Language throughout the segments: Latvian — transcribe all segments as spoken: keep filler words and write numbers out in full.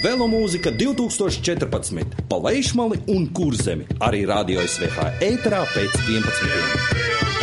Velomūzika divtūkstoš četrpadsmit. Pa Leišmali un Kurzemi. Arī Radio S V H ēterā pēc vienpadsmitiem.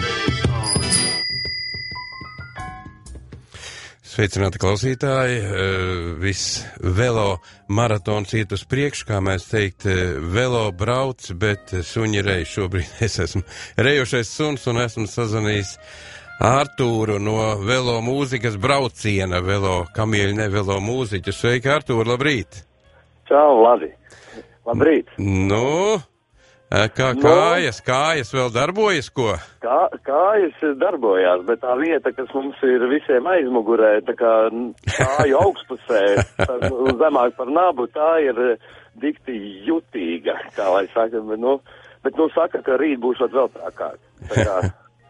Sveicināti klausītāji, viss velo maratons iet uz priekšu, kā mēs teikt, velo brauc, bet suņi rej. Šobrīd es esmu rejošais suns un esmu sazvanījis Artūru no velo mūzikas brauciena, velo kamieļu, ne velo mūziķu. Sveiki, Artūr, labrīt! Čau, Vladi! Labrīt! Nu... Kā kājas, kājas vēl darbojas, ko? Kā, kājas darbojās, bet tā vieta, kas mums ir visiem aizmugurē, tā kā kāju augstpusē, zemāk par nabu, tā ir dikti jutīga, kā lai saka, bet nu, bet, nu saka, ka rīt būšot vēl trakāk. Tā kā,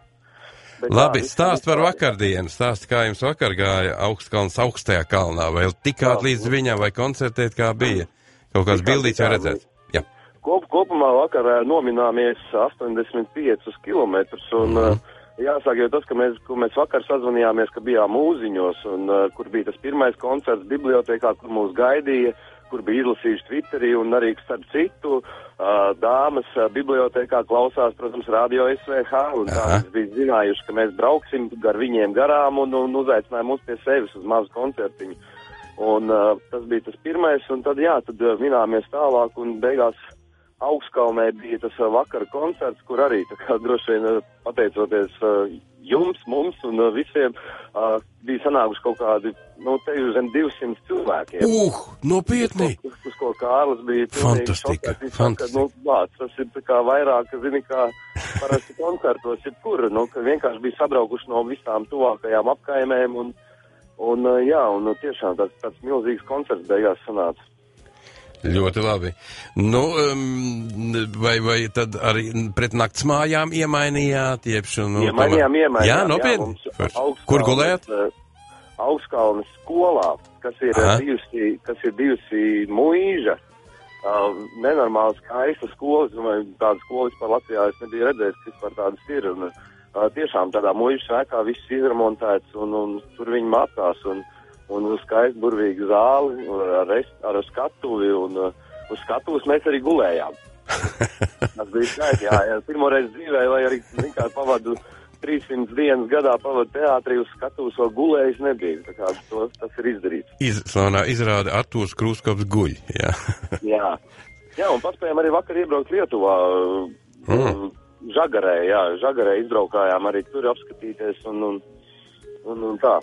Labi, stāst par vakardienu, stāst, kā jums vakar gāja Augstkalns augstajā kalnā, vai tikāt līdz viņam, vai koncertēt, kā bija? Kaut kāds bildīts var redzēt? Jā. Kop, kopumā vakarā nomināmies astoņdesmit piecus kilometrus, un mm. uh, jāsaka jau tas, ka mēs, ko mēs vakar sazvanījāmies, ka bijām Mūziņos, un uh, kur bija tas pirmais koncerts bibliotēkā, kur mūs gaidīja, kur bija izlasījuši Twitterī, un arī starp citu uh, dāmas uh, bibliotēkā klausās, protams, Radio S V H, un tā mēs bija zinājuši, ka mēs brauksim gar viņiem garām, un, un uzaicināja mūs pie sevis uz mazu koncertiņu. Un uh, tas bija tas pirmais, un tad jā, tad uh, mināmies tālāk, un beigās Augstkalnē bija tas uh, vakara koncerts, kur arī, tā kā droši vien uh, pateicoties uh, jums, mums un uh, visiem, uh, bija sanākuši kaut kādi, nu, te jau zem divsimt cilvēkiem. Uh, nopietni! Uz, uz, uz ko Kārlis bija Fantastika, fantastika. Nu, lāc, tas ir tā kā vairāk, zini, kā parasti koncertos, jebkur, nu, ka vienkārši bija sabraukuši no visām tuvākajām apkaimēm, un, un uh, jā, un uh, tiešām tāds, tāds milzīgs koncerts beigās sanāca. Ļoti labi. Nu, um, vai, vai tad arī pret nakts mājām iemainījāt? Iepšu, nu, iemainījām, iemainījām. Jā, nopietni? Kur gulējāt? Augstkalnes skolā, kas ir bijusi, kas ir bijusi muīža, uh, nenormāli skaista skola, domāju, tādas skolas par Latvijā es nebiju redzējis, kas par tādas ir, un uh, tiešām tādā muīžas ēkā viss izremontēts, un, un tur viņi mācās, un un uz skaistu burvīgu zāli, ar, ar skatuvi, un uh, uz skatuves mēs arī gulējām. Tas bija skaisti, jā, jā. Pirmoreiz dzīvē, lai arī vienkārši pavadu trīssimtas dienas gadā pavadu teātrī uz skatuves, vēl gulējis nebija. Tā kā to, tas ir izdarīts. Iz, Slavnā izrāda Artūrs Krūskaps guļ, jā. jā. Jā, un paspējām arī vakar iebraukt Lietuvā. Mm. Žagarē, jā, Žagarē izbraukājām arī tur apskatīties, un, un, un, un tā.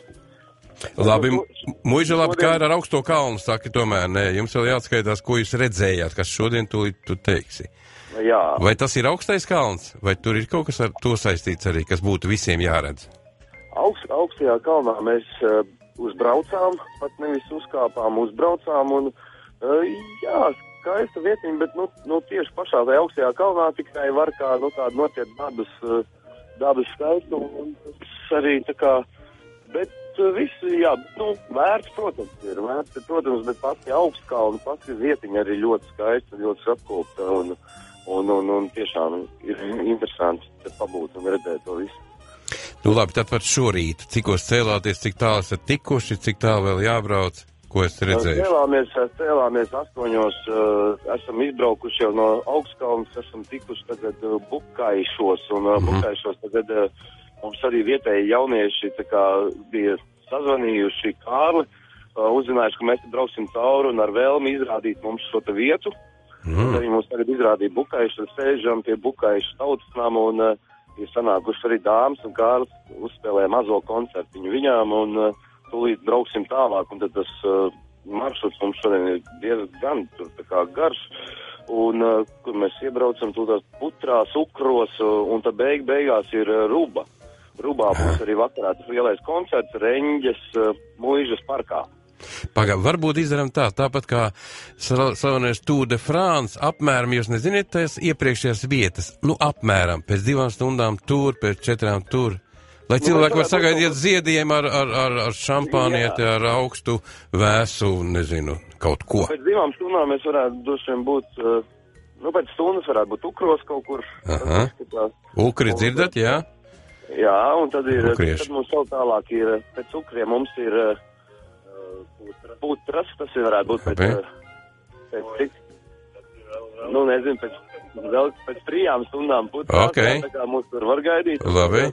Labi, muiža labi, kā ir ar augsto kalnu, saki tomēr, nē, jums vēl jāatskaitās, ko jūs redzējāt, kas šodien tu, tu teiksi. Jā. Vai tas ir augstais kalns, vai tur ir kaut kas ar to saistīts arī, kas būtu visiem jāredz? Augst, augstajā kalnā mēs uh, uzbraucām, pat nevis uzkāpām, uzbraucām, un uh, jā, skaista vietiņa, bet nu, nu tieši pašā tajā augstajā kalnā tikai var kā, nu tāda notiek dabas, uh, dabas skaistumu, un tas arī tā kā, bet visi, jā, nu, vērts, protams, ir vērts, protams, bet pati augstkalna, pati vietiņa arī ļoti skaista, ļoti apkopta, un, un, un, un tiešām ir interesanti te pabūt un redzēt to visu. Nu labi, tad par šorīt, cikos cēlāties, cik tālu esat tikuši, cik tālu vēl jābrauc, ko esat redzējuši? Cēlāmies, cēlāmies astoņos, uh, esam izbraukuši jau no Augstkalnas, esam tikuši tagad uh, Bukaišos, un uh, mm-hmm. Bukaišos tagad uh, mums arī vietēji jaunieši tā kā bija sazvanījuši Kārli, uh, uzzinājuši, ka mēs te brauksim cauri un ar vēlmi izrādīt mums šo te vietu. Mm. Arī mums tagad izrādīja Bukaišu, sēžam pie Bukaišu tautas nama, un uh, ir sanākuši arī dāmas, un Kārlis uzspēlēja mazo koncertiņu viņām, un uh, tūlīt brauksim tālāk, un tad tas uh, maršruts mums šodien ir diezgan tur tā kā garš. Un, uh, kur mēs iebraucam tūlīt putrās, ukros, uh, un tad beig, beigās ir uh, Ruba. Rubā būs arī vakarā tas lielais koncerts Reņģes uh, Muižas parkā. Pagā, varbūt izdarām tā, tāpat kā slavenais Tour de France, apmēram, jūs neziniet, tās iepriekšējās vietas, nu apmēram, pēc divām stundām tur, pēc četrām tur. Lai cilvēki var sagaidīt ziediem ar, ar, ar, ar šampānieti, ar augstu vēsu, nezinu, kaut ko. Pēc divām stundām mēs varētu droši vien būt, uh, nu pēc stundas varētu būt Ukros kaut kur. Aha. Ukri dzirdat, jā? Jā, un tad ir, Ukrieši. tad mums vēl tālāk ir, pēc Ukriem mums ir uh, putras, tas ir varētu būt pēc, uh, pēc cik, nu nezinu, pēc, vēl pēc trijām stundām putrās, okay. tā kā mūs tur var gaidīt. Labi.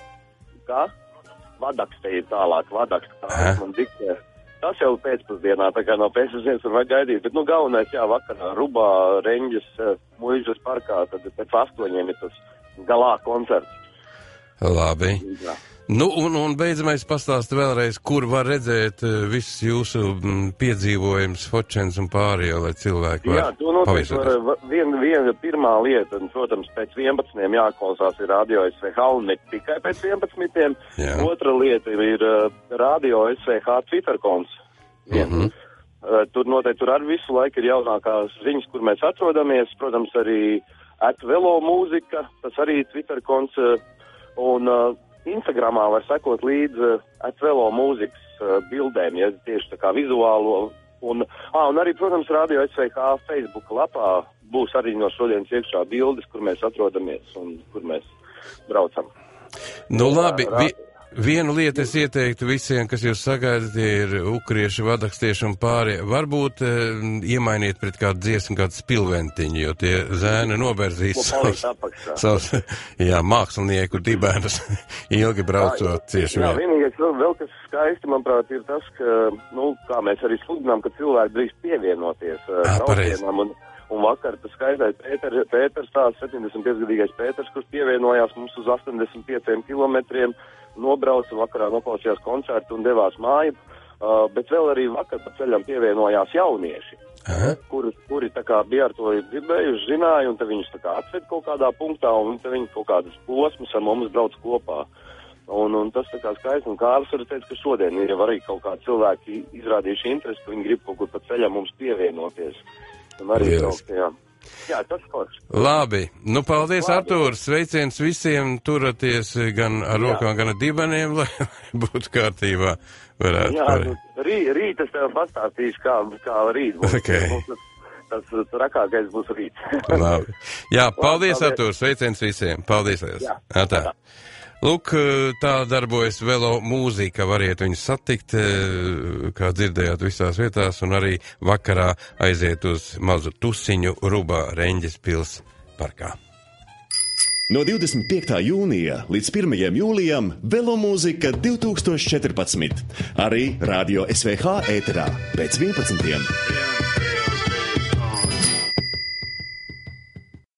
Kā? Vadaks te ir tālāk, vadaks, kā man diktē. Tas jau pēcpusdienā, tā kā no pēcpusdienas var gaidīt, bet, nu, galvenais, jā, vakarā Rubā, Reņģes, Muižas parkā, tad pēc astoņiem ir tas galā koncerts. Labi. Jā. Nu, un, un beidzamais pastāst vēlreiz, kur var redzēt uh, visus jūsu m, piedzīvojums, fočens un pārējo, lai cilvēki var Jā, tu noteikti var, viena, viena pirmā lieta, un, protams, pēc vienpadsmitiem jāklausās ir Radio S V H, un ne tikai pēc vienpadsmitiem. Jā. Otra lieta ir uh, Radio S V H Twitter konts. Mhm. Uh, tur noteikti, tur arī visu laiku ir jaunākās ziņas, kur mēs atrodamies, protams, arī Atvelo mūzika, tas arī Twitter konts, uh, un uh, Instagramā var sekot līdz uh, Atvelo mūzikas uh, bildēm, ja tieši tā kā vizuālo. Un, ā, un arī, protams, Radio S V H Facebook lapā būs arī no šodienas iekšā bildes, kur mēs atrodamies un kur mēs braucam. Nu labi, vi, vienu lietu es ieteiktu visiem, kas jūs sagaidat, ir ukrieši, vadakstieši un pārējie. Varbūt e, iemainiet pret kādu dziesmu, kādu spilventiņu, jo tie zēni noberzīs savus, savus jā, mākslinieku dibēnus ilgi braucot cieši vien. Jā, vienīgais vēl, vēl kas skaisti, manuprāt, ir tas, ka, nu, kā mēs arī sludinām, ka cilvēki drīz pievienoties braucienam. Un, un vakar tas skaistais Pēter, Pēters, tās septiņdesmit piecgadīgais Pēters, kurš pievienojās mums uz astoņdesmit pieciem kilometriem, nobrauca vakarā, noklausījās koncertu un devās māju, uh, bet vēl arī vakar pa ceļam pievienojās jaunieši, uh, kuri, kuri tā kā bija ar to dzirdējuši, zināja, un te viņus tā kā atved kaut kādā punktā, un te viņi kaut kādas posmas ar mums brauc kopā. Un, un tas tā kā skaisti, un Kārlis arī teica, ka šodien ir jau arī kaut kādi cilvēki izrādījuši interesi, ka viņi grib kaut kur pa ceļam mums pievienoties. Un arī braukt, jā. Jā, tas forši. Labi. Nu, paldies, Artūr. Sveiciens visiem. Turaties gan ar rokām, gan ar dibeniem, lai būtu kārtībā. Varētu Jā, pārī. nu, rī, rīt es tev pastāstīšu, kā, kā rīt būs. Okay. Tas, tas trakākais būs rīt. Labi. Jā, paldies, paldies. Artūr. Sveiciens visiem. Paldies, liels. Jā. Tā. Lūk, tā darbojas Velo mūzika, variet viņu satikt, kā dzirdējāt visās vietās, un arī vakarā aiziet uz mazu tusiņu Rubā Reņģes pils parkā. No divdesmit piektā jūnija līdz pirmajam jūlijam Velo mūzika divtūkstoš četrpadsmit. Arī Radio S V H ēterā pēc vienpadsmitiem.